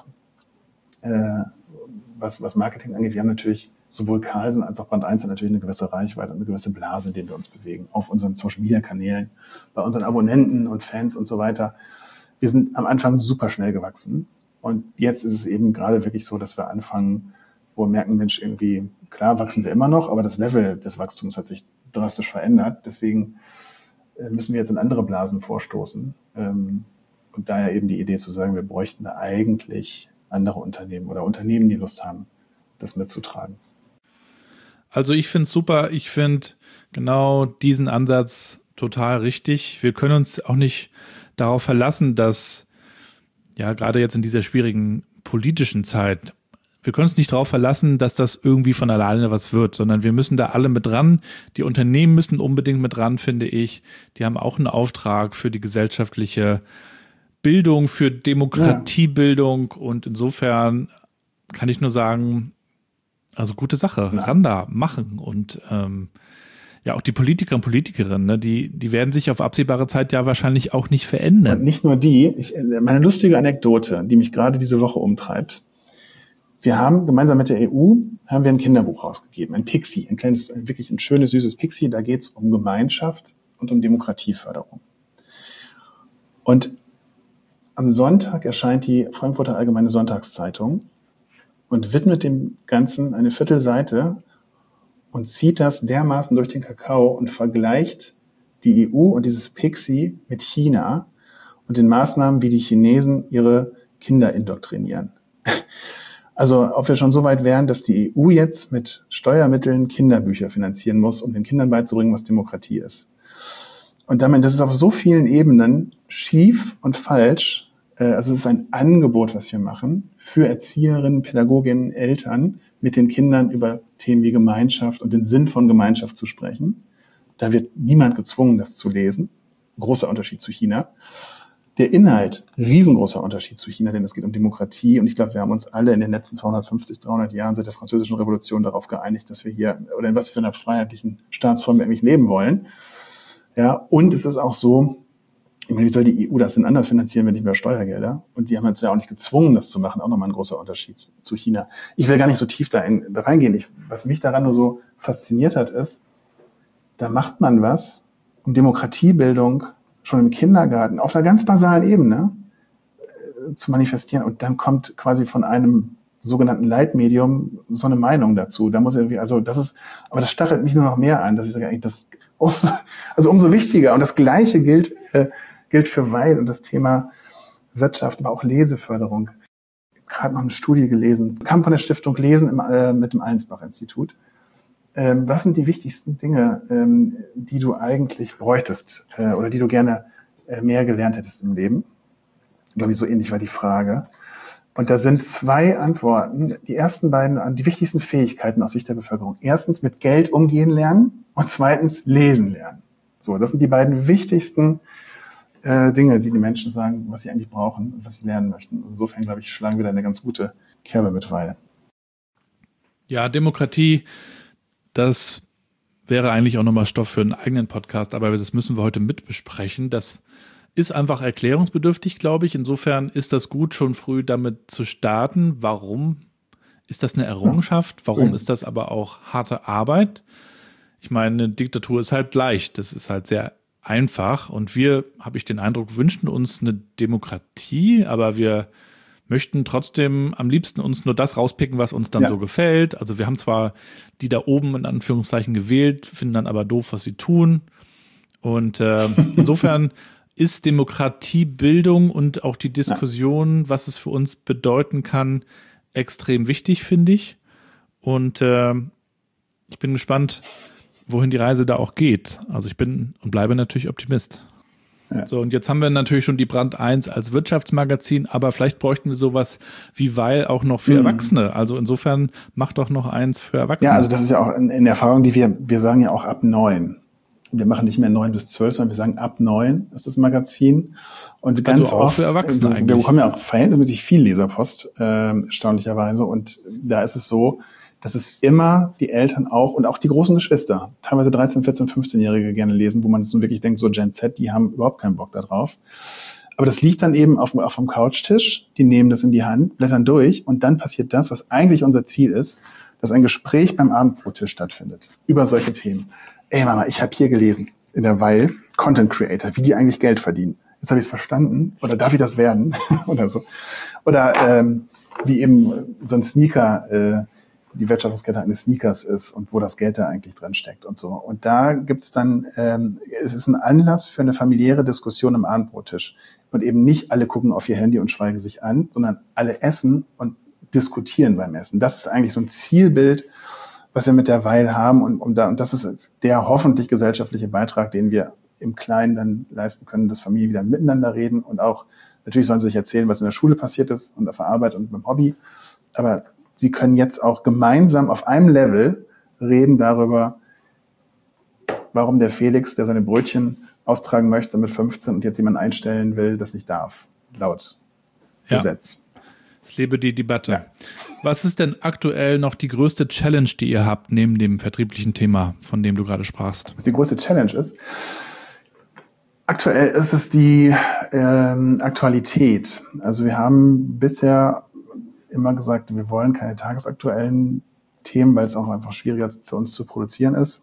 Speaker 4: äh, was, was Marketing angeht, wir haben natürlich sowohl Carlsen als auch Brand eins hat natürlich eine gewisse Reichweite und eine gewisse Blase, in der wir uns bewegen, auf unseren Social-Media-Kanälen, bei unseren Abonnenten und Fans und so weiter. Wir sind am Anfang super schnell gewachsen und jetzt ist es eben gerade wirklich so, dass wir anfangen, wo wir merken, Mensch, irgendwie, klar wachsen wir immer noch, aber das Level des Wachstums hat sich drastisch verändert. Deswegen müssen wir jetzt in andere Blasen vorstoßen. Und daher eben die Idee zu sagen, wir bräuchten da eigentlich andere Unternehmen oder Unternehmen, die Lust haben, das mitzutragen.
Speaker 5: Also ich finde es super, ich finde genau diesen Ansatz total richtig. Wir können uns auch nicht darauf verlassen, dass, ja, gerade jetzt in dieser schwierigen politischen Zeit, wir können uns nicht darauf verlassen, dass das irgendwie von alleine was wird, sondern wir müssen da alle mit dran. Die Unternehmen müssen unbedingt mit dran, finde ich. Die haben auch einen Auftrag für die gesellschaftliche Bildung, für Demokratiebildung und insofern kann ich nur sagen, also gute Sache, ja. Ran da, machen und ähm, ja, auch die Politiker und Politikerinnen, ne, die, die werden sich auf absehbare Zeit ja wahrscheinlich auch nicht verändern.
Speaker 4: Und nicht nur die, ich, meine lustige Anekdote, die mich gerade diese Woche umtreibt. Wir haben gemeinsam mit der E U haben wir ein Kinderbuch rausgegeben, ein Pixie, ein kleines, wirklich ein schönes, süßes Pixie. Da geht es um Gemeinschaft und um Demokratieförderung. Und am Sonntag erscheint die Frankfurter Allgemeine Sonntagszeitung und widmet dem Ganzen eine Viertelseite und zieht das dermaßen durch den Kakao und vergleicht die E U und dieses Pixie mit China und den Maßnahmen, wie die Chinesen ihre Kinder indoktrinieren. Also ob wir schon so weit wären, dass die E U jetzt mit Steuermitteln Kinderbücher finanzieren muss, um den Kindern beizubringen, was Demokratie ist. Und damit, das ist auf so vielen Ebenen schief und falsch. Also es ist ein Angebot, was wir machen, für Erzieherinnen, Pädagoginnen, Eltern, mit den Kindern über Themen wie Gemeinschaft und den Sinn von Gemeinschaft zu sprechen. Da wird niemand gezwungen, das zu lesen. Großer Unterschied zu China. Der Inhalt, riesengroßer Unterschied zu China, denn es geht um Demokratie. Und ich glaube, wir haben uns alle in den letzten zweihundertfünfzig, dreihundert Jahren seit der Französischen Revolution darauf geeinigt, dass wir hier, oder in was für einer freiheitlichen Staatsform wir eigentlich leben wollen. Ja, und es ist auch so, ich meine, wie soll die E U das denn anders finanzieren, wenn nicht mehr Steuergelder? Und die haben uns ja auch nicht gezwungen, das zu machen. Auch nochmal ein großer Unterschied zu China. Ich will gar nicht so tief da, in, da reingehen. Ich, was mich daran nur so fasziniert hat, ist, da macht man was, um Demokratiebildung schon im Kindergarten auf einer ganz basalen Ebene äh, zu manifestieren. Und dann kommt quasi von einem sogenannten Leitmedium so eine Meinung dazu. Da muss irgendwie, also das ist, aber das stachelt mich nur noch mehr an, dass ich sage, eigentlich das, umso, also umso wichtiger. Und das Gleiche gilt, äh, gilt für Weil und das Thema Wirtschaft, aber auch Leseförderung. Ich habe gerade noch eine Studie gelesen, kam von der Stiftung Lesen im, äh, mit dem Allensbach-Institut. Ähm, was sind die wichtigsten Dinge, ähm, die du eigentlich bräuchtest äh, oder die du gerne äh, mehr gelernt hättest im Leben? Ich glaube, so ähnlich war die Frage. Und da sind zwei Antworten. Die ersten beiden an die wichtigsten Fähigkeiten aus Sicht der Bevölkerung. Erstens mit Geld umgehen lernen und zweitens lesen lernen. So, das sind die beiden wichtigsten äh, Dinge, die die Menschen sagen, was sie eigentlich brauchen und was sie lernen möchten. Insofern, glaube ich, schlagen wir da eine ganz gute Kerbe mit Weil.
Speaker 5: Ja, Demokratie, das wäre eigentlich auch nochmal Stoff für einen eigenen Podcast, aber das müssen wir heute mit besprechen. Das ist einfach erklärungsbedürftig, glaube ich. Insofern ist das gut, schon früh damit zu starten. Warum ist das eine Errungenschaft? Warum ist das aber auch harte Arbeit? Ich meine, eine Diktatur ist halt leicht. Das ist halt sehr einfach. Und wir, habe ich den Eindruck, wünschen uns eine Demokratie, aber wir möchten trotzdem am liebsten uns nur das rauspicken, was uns dann ja. so gefällt. Also wir haben zwar die da oben in Anführungszeichen gewählt, finden dann aber doof, was sie tun. Und äh, insofern ist Demokratiebildung und auch die Diskussion, ja. was es für uns bedeuten kann, extrem wichtig, finde ich. Und äh, ich bin gespannt, wohin die Reise da auch geht. Also ich bin und bleibe natürlich Optimist. Ja. So, und jetzt haben wir natürlich schon die Brand eins als Wirtschaftsmagazin, aber vielleicht bräuchten wir sowas wie Weil auch noch für mhm. Erwachsene. Also insofern macht doch noch eins für Erwachsene.
Speaker 4: Ja, also das ist ja auch in, in der Erfahrung, die wir, wir sagen ja auch ab neun. Wir machen nicht mehr neun bis zwölf, sondern wir sagen ab neun ist das Magazin. Und ganz
Speaker 5: also auch
Speaker 4: oft,
Speaker 5: für Erwachsene
Speaker 4: wir,
Speaker 5: eigentlich.
Speaker 4: wir bekommen ja auch verhältnismäßig viel Leserpost, äh, erstaunlicherweise. Und da ist es so, dass es immer die Eltern auch und auch die großen Geschwister, teilweise dreizehn-, vierzehn-, fünfzehnjährige gerne lesen, wo man jetzt nun wirklich denkt, so Gen Z, die haben überhaupt keinen Bock da drauf. Aber das liegt dann eben auf, auf dem Couchtisch, die nehmen das in die Hand, blättern durch und dann passiert das, was eigentlich unser Ziel ist, dass ein Gespräch beim Abendbrottisch stattfindet über solche Themen. Ey Mama, ich habe hier gelesen in der Weil, Content Creator, wie die eigentlich Geld verdienen. Jetzt habe ich es verstanden. Oder darf ich das werden? Oder so. Oder ähm, wie eben so ein Sneaker, äh, die Wertschöpfungskette eines Sneakers ist und wo das Geld da eigentlich drin steckt und so. Und da gibt's dann, ähm, es ist ein Anlass für eine familiäre Diskussion am Abendbrottisch. Und eben nicht alle gucken auf ihr Handy und schweigen sich an, sondern alle essen und diskutieren beim Essen. Das ist eigentlich so ein Zielbild, was wir mit der Weil haben. Und, und, da, und das ist der hoffentlich gesellschaftliche Beitrag, den wir im Kleinen dann leisten können, dass Familien wieder miteinander reden und auch, natürlich sollen sie sich erzählen, was in der Schule passiert ist und auf der Arbeit und beim Hobby. Aber sie können jetzt auch gemeinsam auf einem Level reden darüber, warum der Felix, der seine Brötchen austragen möchte mit fünfzehn und jetzt jemanden einstellen will, das nicht darf, laut
Speaker 5: ja.
Speaker 4: Gesetz.
Speaker 5: Es lebe die Debatte.
Speaker 4: Ja.
Speaker 5: Was ist denn aktuell noch die größte Challenge, die ihr habt, neben dem vertrieblichen Thema, von dem du gerade sprachst?
Speaker 4: Was die größte Challenge ist? Aktuell ist es die ähm, Aktualität. Also wir haben bisher immer gesagt, wir wollen keine tagesaktuellen Themen, weil es auch einfach schwieriger für uns zu produzieren ist.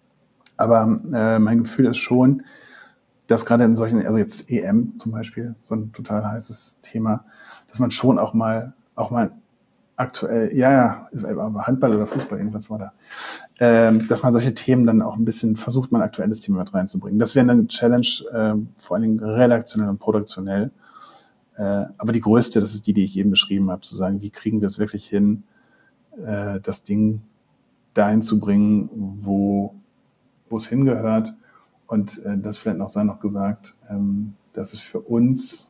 Speaker 4: Aber äh, mein Gefühl ist schon, dass gerade in solchen, also jetzt E M zum Beispiel, so ein total heißes Thema, dass man schon auch mal, auch mal aktuell, ja, ja, Handball oder Fußball, irgendwas war da, ähm, dass man solche Themen dann auch ein bisschen versucht, mal ein aktuelles Thema mit reinzubringen. Das wäre eine Challenge, äh, vor allen Dingen redaktionell und produktionell. Äh, aber die größte, das ist die, die ich eben beschrieben habe, zu sagen, wie kriegen wir es wirklich hin, äh, das Ding dahin zu bringen, wo, wo es hingehört. Und äh, das vielleicht noch sei noch gesagt, ähm, dass es für uns,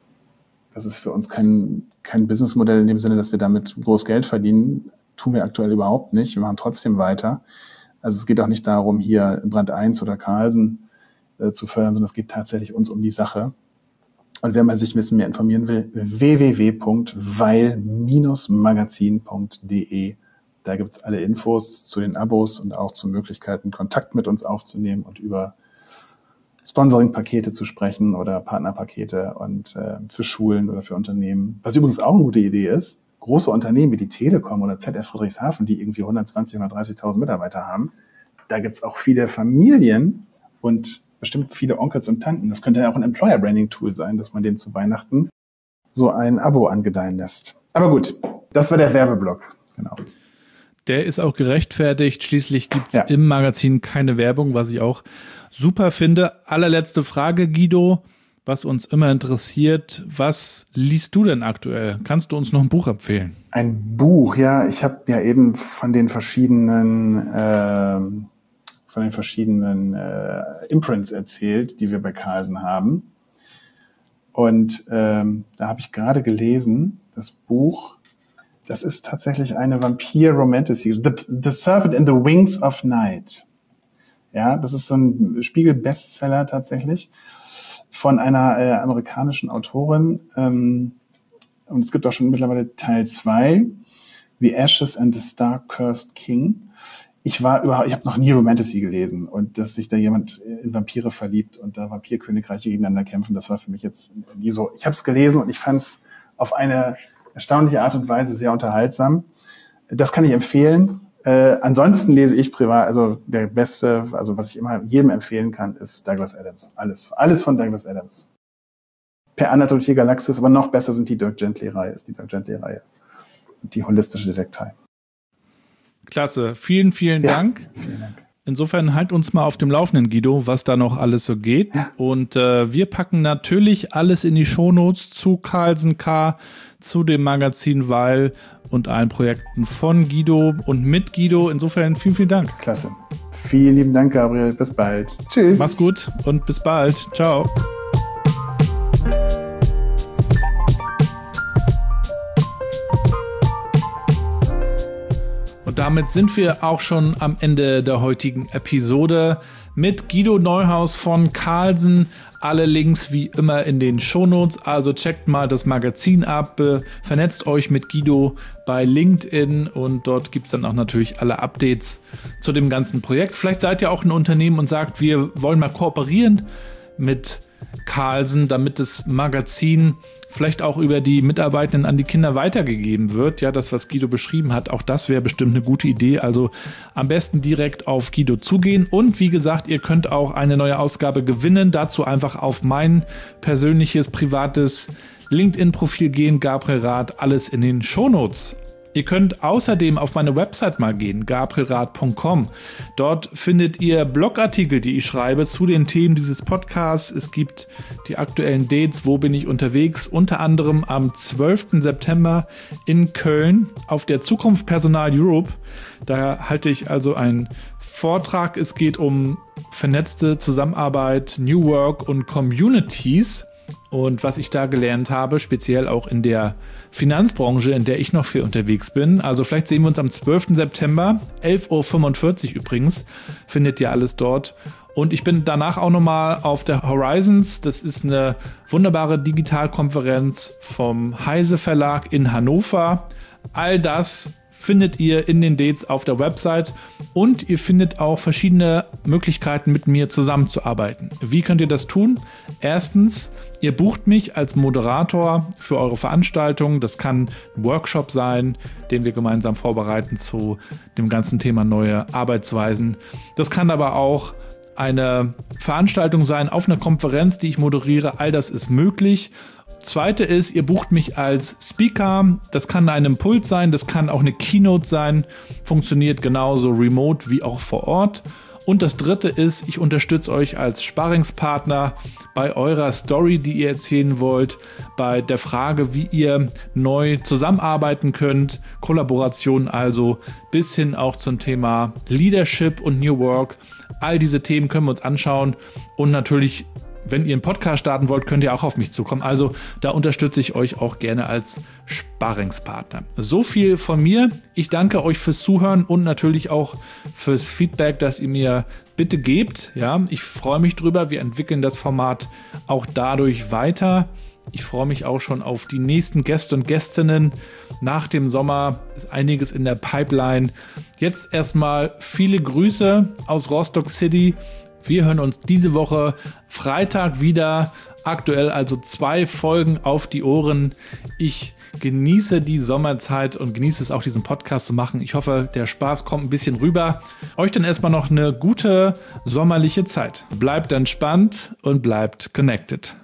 Speaker 4: das ist für uns kein, kein Businessmodell in dem Sinne, dass wir damit groß Geld verdienen, tun wir aktuell überhaupt nicht. Wir machen trotzdem weiter. Also es geht auch nicht darum, hier Brand eins oder Carlsen äh, zu fördern, sondern es geht tatsächlich uns um die Sache. Und wenn man sich ein bisschen mehr informieren will, w w w punkt weil Magazin punkt d e. Da gibt's alle Infos zu den Abos und auch zu Möglichkeiten, Kontakt mit uns aufzunehmen und über Sponsoring-Pakete zu sprechen oder Partnerpakete und äh, für Schulen oder für Unternehmen. Was übrigens auch eine gute Idee ist, große Unternehmen wie die Telekom oder Z F Friedrichshafen, die irgendwie hundertzwanzig, hundertdreißigtausend Mitarbeiter haben, da gibt's auch viele Familien und bestimmt viele Onkels und Tanten. Das könnte ja auch ein Employer-Branding-Tool sein, dass man denen zu Weihnachten so ein Abo angedeihen lässt. Aber gut, das war der Werbeblock. Genau.
Speaker 5: Der ist auch gerechtfertigt. Schließlich gibt's
Speaker 4: ja.
Speaker 5: im Magazin keine Werbung, was ich auch super finde. Allerletzte Frage, Guido, was uns immer interessiert. Was liest du denn aktuell? Kannst du uns noch ein Buch empfehlen?
Speaker 4: Ein Buch, ja. Ich habe ja eben von den verschiedenen äh, von den verschiedenen äh, Imprints erzählt, die wir bei Carlsen haben. Und ähm, da habe ich gerade gelesen, das Buch, das ist tatsächlich eine Vampir-Romantic-Serie, the, the Serpent and the Wings of Night. Ja, das ist so ein Spiegel-Bestseller tatsächlich von einer äh, amerikanischen Autorin. Ähm, und es gibt auch schon mittlerweile Teil zwei, The Ashes and the Star-Cursed King. Ich war überhaupt, ich habe noch nie Romantasy gelesen und dass sich da jemand in Vampire verliebt und da Vampirkönigreiche gegeneinander kämpfen, das war für mich jetzt nie so. Ich habe es gelesen und ich fand es auf eine erstaunliche Art und Weise sehr unterhaltsam. Das kann ich empfehlen. Äh, ansonsten lese ich privat, also der beste, also was ich immer jedem empfehlen kann, ist Douglas Adams. Alles, alles von Douglas Adams. Per Anna durch die Galaxis, aber noch besser sind die Dirk Gently-Reihe, ist die Dirk Gently-Reihe. Die holistische Detektei.
Speaker 5: Klasse. Vielen, vielen
Speaker 4: ja,
Speaker 5: Dank.
Speaker 4: Vielen Dank.
Speaker 5: Insofern halt uns mal auf dem Laufenden, Guido, was da noch alles so geht.
Speaker 4: Ja.
Speaker 5: Und äh, wir packen natürlich alles in die Shownotes zu Carlsen K., zu dem Magazin Weil und allen Projekten von Guido und mit Guido. Insofern vielen, vielen Dank.
Speaker 4: Klasse. Vielen lieben Dank, Gabriel. Bis bald. Tschüss.
Speaker 5: Mach's gut und bis bald. Ciao. Und damit sind wir auch schon am Ende der heutigen Episode mit Guido Neuhaus von Carlsen. Alle Links wie immer in den Shownotes, also checkt mal das Magazin ab, vernetzt euch mit Guido bei LinkedIn und dort gibt es dann auch natürlich alle Updates zu dem ganzen Projekt. Vielleicht seid ihr auch ein Unternehmen und sagt, wir wollen mal kooperieren mit Carlsen, damit das Magazin vielleicht auch über die Mitarbeitenden an die Kinder weitergegeben wird. Ja, das, was Guido beschrieben hat, auch das wäre bestimmt eine gute Idee. Also am besten direkt auf Guido zugehen. Und wie gesagt, ihr könnt auch eine neue Ausgabe gewinnen. Dazu einfach auf mein persönliches, privates LinkedIn-Profil gehen. Gabriel Rath, alles in den Shownotes. Ihr könnt außerdem auf meine Website mal gehen, gabriel rath punkt com. Dort findet ihr Blogartikel, die ich schreibe zu den Themen dieses Podcasts. Es gibt die aktuellen Dates, wo bin ich unterwegs, unter anderem am zwölften September in Köln auf der Zukunft Personal Europe. Da halte ich also einen Vortrag. Es geht um vernetzte Zusammenarbeit, New Work und Communities. Und was ich da gelernt habe, speziell auch in der Finanzbranche, in der ich noch viel unterwegs bin. Also vielleicht sehen wir uns am zwölften September, elf Uhr fünfundvierzig übrigens, findet ihr alles dort. Und ich bin danach auch nochmal auf der Horizons. Das ist eine wunderbare Digitalkonferenz vom Heise Verlag in Hannover. All das findet ihr in den Dates auf der Website und ihr findet auch verschiedene Möglichkeiten, mit mir zusammenzuarbeiten. Wie könnt ihr das tun? Erstens, ihr bucht mich als Moderator für eure Veranstaltung. Das kann ein Workshop sein, den wir gemeinsam vorbereiten zu dem ganzen Thema neue Arbeitsweisen. Das kann aber auch eine Veranstaltung sein auf einer Konferenz, die ich moderiere. All das ist möglich. Zweite ist, ihr bucht mich als Speaker. Das kann ein Impuls sein, das kann auch eine Keynote sein. Funktioniert genauso remote wie auch vor Ort. Und das dritte ist, ich unterstütze euch als Sparringspartner bei eurer Story, die ihr erzählen wollt, bei der Frage, wie ihr neu zusammenarbeiten könnt, Kollaboration also, bis hin auch zum Thema Leadership und New Work. All diese Themen können wir uns anschauen und natürlich, wenn ihr einen Podcast starten wollt, könnt ihr auch auf mich zukommen. Also da unterstütze ich euch auch gerne als Sparringspartner. So viel von mir. Ich danke euch fürs Zuhören und natürlich auch fürs Feedback, das ihr mir bitte gebt. Ja, ich freue mich drüber. Wir entwickeln das Format auch dadurch weiter. Ich freue mich auch schon auf die nächsten Gäste und Gästinnen. Nach dem Sommer ist einiges in der Pipeline. Jetzt erstmal viele Grüße aus Rostock City. Wir hören uns diese Woche Freitag wieder. Aktuell also zwei Folgen auf die Ohren. Ich genieße die Sommerzeit und genieße es auch, diesen Podcast zu machen. Ich hoffe, der Spaß kommt ein bisschen rüber. Euch dann erstmal noch eine gute sommerliche Zeit. Bleibt entspannt und bleibt connected.